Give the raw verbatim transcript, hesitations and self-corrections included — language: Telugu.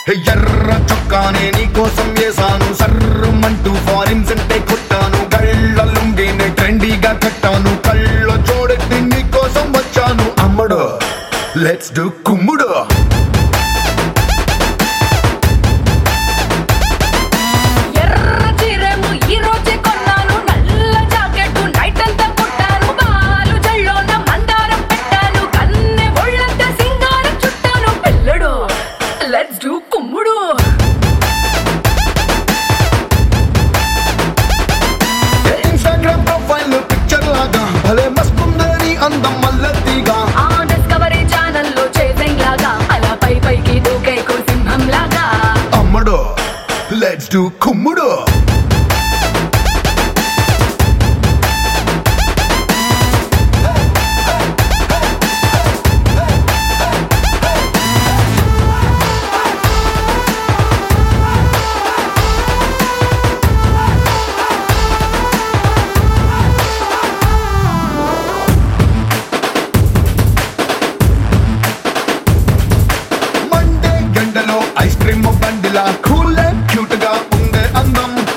ఎర్ర చొక్కానే నీకోసం వేసాను, సర్రమంటూ ఫారిన్ సెంటే కొట్టాను, కళ్ళ లుంగినే ట్రెండీగా కట్టాను, కళ్ళ చూడెత్తి నీకోసం వచ్చాను. అమ్మడు లెట్స్ డు కుమ్ముడు. Let's do కుమ్ముడు. ఇన్స్టాగ్రామ్ ప్రొఫైల్ పిక్చర్ లాగా భలే మస్తుందని అందం మల్లతిగా, ఆ డిస్కవరీ ఛానల్ లో చేసింగ్ లాగా అలా పై పైకి దూకే సింహం లాగా. అమ్మడు లెట్స్ డు కుమ్ముడు.